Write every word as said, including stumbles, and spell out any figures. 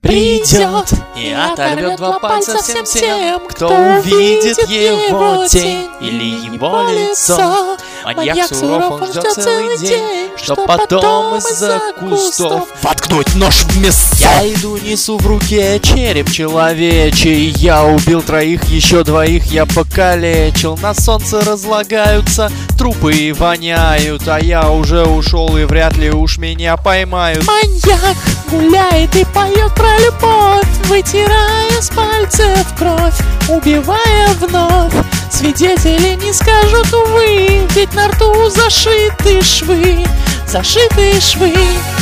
придет и оторвет два пальца всем тем, кто увидит его тень или его лицо. Маньяк суров, он ждет целый день, чтоб потом из-за кустов воткнуть нож в мясо. Я иду, несу в руке череп человечий. Я убил троих, еще двоих я покалечил. На солнце разлагаются трупы и воняют, а я уже ушел и вряд ли уж меня поймают. Маньяк гуляет и поет про любовь, вытирая с пальцев кровь, убивая вновь. Свидетели не скажут, увы, ведь на рту зашиты швы, зашиты швы.